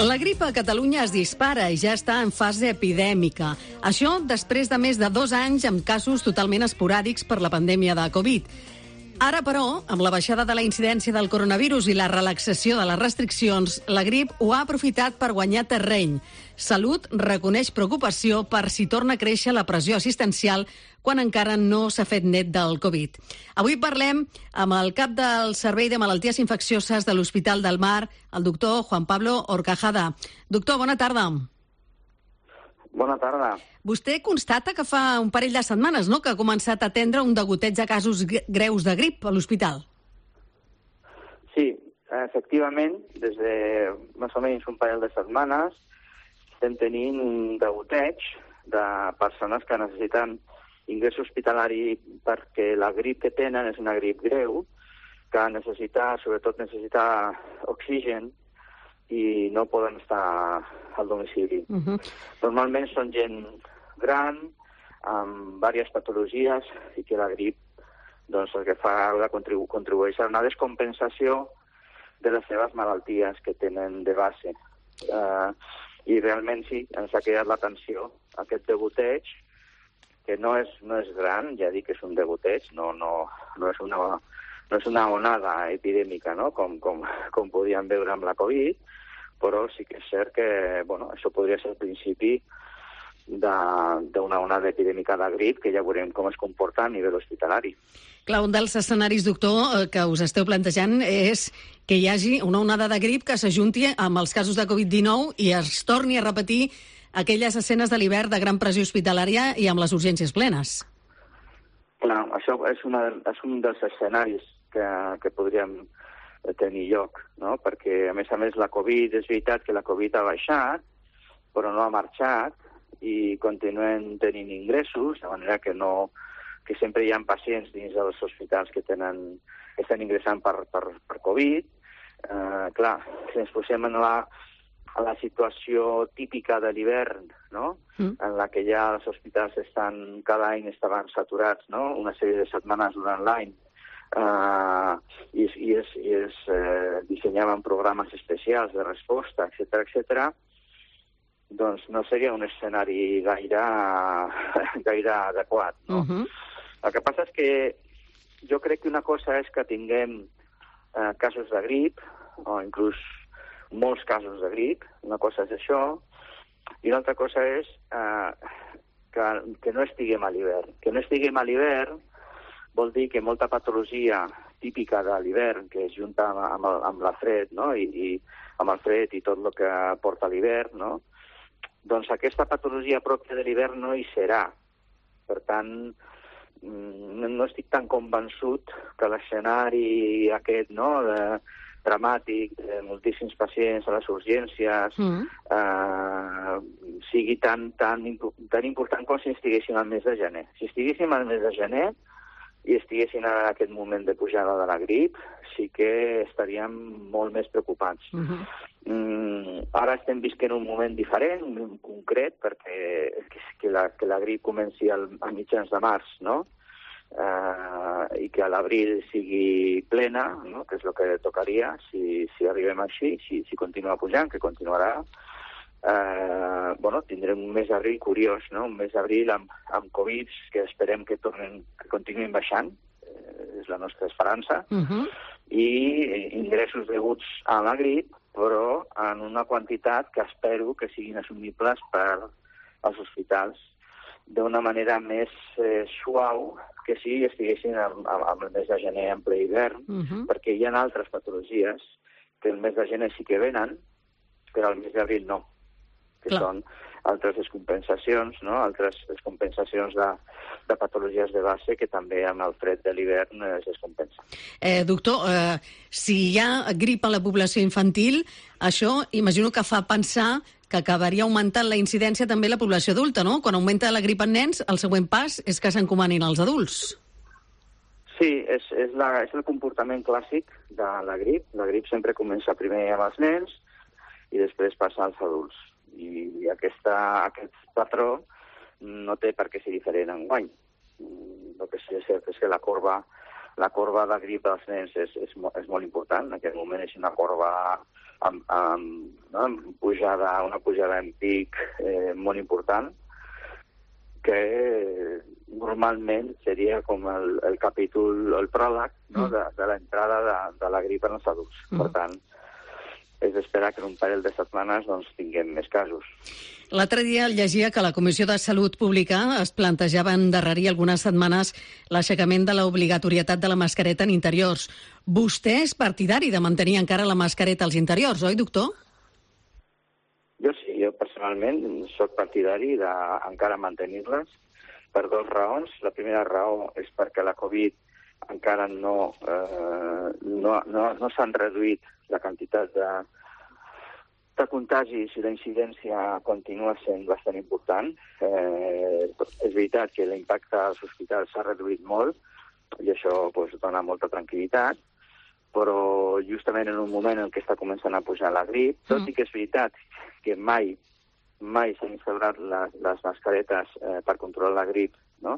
La grip a Catalunya es dispara i ja està en fase epidèmica. Això després de més de 2 anys amb casos totalment esporàdics per la pandèmia de Covid. Ara, però, amb la baixada de la incidència del coronavirus i la relaxació de les restriccions, la grip ho ha aprofitat per guanyar terreny. Salut reconeix preocupació per si torna a créixer la pressió assistencial quan encara no s'ha fet net del Covid. Avui parlem amb el cap del Servei de Malalties Infeccioses de l'Hospital del Mar, el doctor Juan Pablo Horcajada. Doctor, bona tarda. Bona tarda. Vostè constata que fa un parell de setmanes, no?, que ha començat a atendre un degoteig de casos greus de grip a l'hospital. Sí, efectivament, des de més o menys un parell de setmanes estem tenint un degoteig de persones que necessiten ingrés hospitalari perquè la grip que tenen és una grip greu, que sobretot necessita oxigen i no poden estar al domicili. Normalment són gent gran, amb diverses patologies, i que la grip doncs, el que fa contribueix a una descompensació de les seves malalties que tenen de base. I realment sí, ens ha quedat l'atenció aquest degoteig, que no és gran, ja dic que és un degoteig, no és una onada epidèmica, no?, com podíem veure amb la Covid, però sí que és cert que això podria ser el principi d'una onada epidèmica de grip, que ja veurem com es comporta a nivell hospitalari. Clar, un dels escenaris, doctor, que us esteu plantejant és que hi hagi una onada de grip que s'ajunti amb els casos de Covid-19 i es torni a repetir aquelles escenes de l'hivern de gran pressió hospitalària i amb les urgències plenes. Clar, això és un dels escenaris que podríem tenir lloc, no? Perquè, a més, la Covid, és veritat que la Covid ha baixat, però no ha marxat, i continuen tenint ingressos, de manera que sempre hi ha pacients dins dels hospitals que estan ingressant per Covid. Clar, si ens posem en la situació típica de l'hivern, no?, en la que ja els hospitals cada any estaven saturats, no?, una sèrie de setmanes durant l'any, i es dissenyaven programes especials de resposta, etc., doncs no seria un escenari gaire adequat, no? El que passa és que jo crec que una cosa és que tinguem casos de grip, o inclús molts casos de grip, una cosa és això, i l'altra cosa és que no estiguem a l'hivern. Que no estiguem a l'hivern vol dir que molta patologia típica de l'hivern, que es junta amb la fred, no?, i amb el fred i tot el que porta l'hivern, no?, doncs aquesta patologia pròpia de l'hivern no hi serà. Per tant, no estic tan convençut que l'escenari aquest, no?, dramàtic, de moltíssims pacients a les urgències, sigui tan important com si estiguéssim al mes de gener. Si estiguéssim al mes de gener i estiguessin en aquest moment de pujada de la grip, sí que estaríem molt més preocupats. Ara estem visquent un moment diferent, un moment concret, perquè que la grip comenci a mitjans de març, no?, i que a l'abril sigui plena, no?, que és el que tocaria, si arribem així, si continua pujant, que continuarà. Tindrem un mes d'abril curiós, no?, un mes d'abril amb Covid que esperem que continuïn baixant, és la nostra esperança, i ingressos deguts a la grip, però en una quantitat que espero que siguin assumibles per als hospitals d'una manera més suau que si estiguessin al mes de gener en ple hivern, perquè hi ha altres patologies que el mes de gener sí que venen, però el mes d'abril no, que són altres descompensacions, no?, altres descompensacions de patologies de base que també amb el fred de l'hivern es descompensa. Doctor, si hi ha grip a la població infantil, això imagino que fa pensar que acabaria augmentant la incidència també a la població adulta, no? Quan augmenta la grip en nens, el següent pas és que s'encomanin als adults. Sí, és el comportament clàssic de la grip. La grip sempre comença primer amb els nens i després passa als adults. I aquest patró no té per què ser diferent enguany. El que sí és cert és que la corba la corba de grip dels nens és molt important. En aquest moment és una corba amb pujada, una pujada en pic molt important, que normalment seria com el capítol, el pròleg, no? de l'entrada de la grip en els adults. Per tant, és d'esperar que en un parell de setmanes doncs, tinguem més casos. L'altre dia llegia que la Comissió de Salut Pública es plantejava endarrerir algunes setmanes l'aixecament de l'obligatorietat de la mascareta en interiors. Vostè és partidari de mantenir encara la mascareta als interiors, oi, doctor? Jo sí, jo personalment soc partidari d'encara mantenir-les per dues raons. La primera raó és perquè la Covid encara no s'han reduït la quantitat de contagis i la incidència continua sent bastant important. És veritat que l'impacte als hospitals s'ha reduït molt i això dona molta tranquil·litat, però justament en un moment en què està començant a pujar la grip, tot i que és veritat que mai s'han instaurat les mascaretes per controlar la grip, no?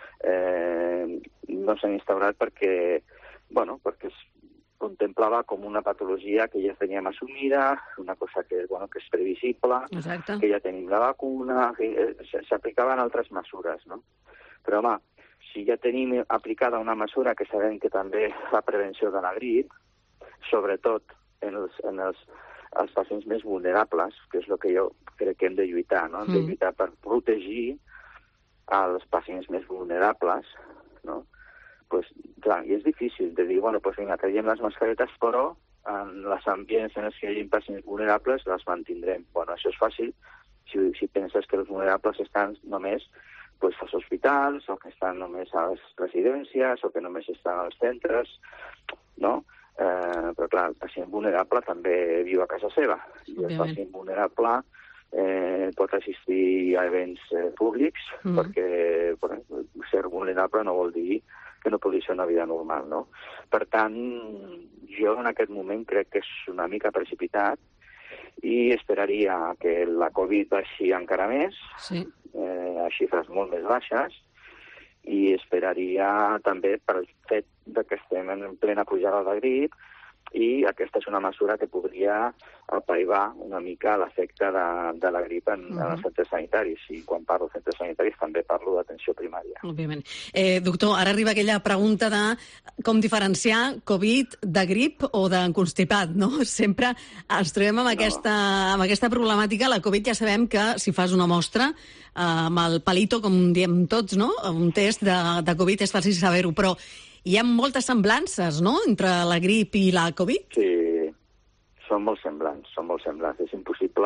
No s'han instaurat perquè es contemplava com una patologia que ja teníem assumida, una cosa que és previsible, exacte, que ja tenim la vacuna, que s'aplicaven altres mesures, no? Però, home, si ja tenim aplicada una mesura que sabem que també fa prevenció de la grip, sobretot en els pacients més vulnerables, que és el que jo crec que hem de lluitar, no? Hem de lluitar per protegir als pacients més vulnerables, no? Clar, i és difícil de dir, vinga, traiem les mascaretes, però en els ambients en els que hi hagi pacients vulnerables les mantindrem. Això és fàcil si penses que els vulnerables estan només als hospitals, o que estan només a les residències, o que només estan als centres, no? Però, clar, el pacient vulnerable també viu a casa seva. I el pacient vulnerable pot assistir a events públics, perquè ser vulnerable no vol dir que no pugui ser una vida normal, no? Per tant, jo en aquest moment crec que és una mica precipitat i esperaria que la Covid baixi encara més, a xifres molt més baixes, i esperaria també pel fet que estem en plena pujada de grip, i aquesta és una mesura que podria apaivar una mica l'efecte de la grip en els centres sanitaris. I quan parlo de centres sanitaris també parlo d'atenció primària. Òbviament. Doctor, ara arriba aquella pregunta de com diferenciar Covid de grip o d'enconstipat, no? Sempre ens trobem amb aquesta problemàtica. La Covid ja sabem que si fas una mostra amb el palito, com diem tots, no? Un test de Covid és fàcil saber-ho, però hi ha moltes semblances, no?, entre la grip i la Covid? Sí, són molt semblants. És impossible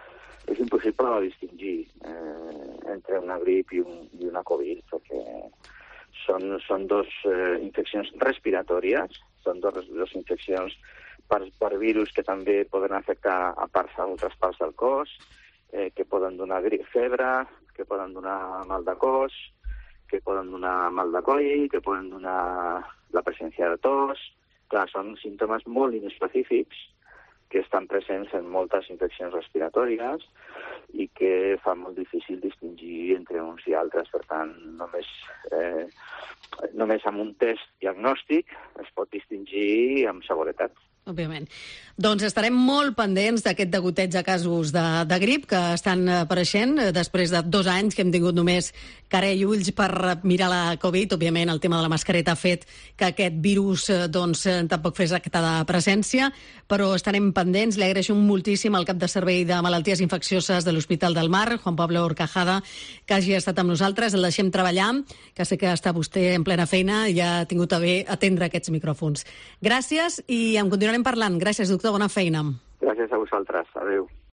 de distingir entre una grip i una Covid, perquè són dos infeccions respiratòries, són dos infeccions per virus que també poden afectar a altres parts del cos, que poden donar febre, que poden donar mal de cos, que poden donar mal de coll, que poden donar la presència de tos. Clar, són símptomes molt inespecífics que estan presents en moltes infeccions respiratòries i que fa molt difícil distingir entre uns i altres. Per tant, només amb un test diagnòstic es pot distingir amb seguretat. Òbviament. Doncs estarem molt pendents d'aquest degoteig de casos de grip que estan apareixent després de 2 anys que hem tingut només cara i ulls per mirar la Covid. Òbviament, el tema de la mascareta ha fet que aquest virus tampoc fes acte de presència, però estarem pendents. Li agraeixo moltíssim al cap de servei de malalties infeccioses de l'Hospital del Mar, Juan Pablo Horcajada, que hagi estat amb nosaltres. El deixem treballar, que sé que està vostè en plena feina i ha tingut a bé atendre aquests micròfons. Gràcies i en continuarem parlant. Gràcies, doctor. Bona feina. Gràcies a vosaltres. Adéu.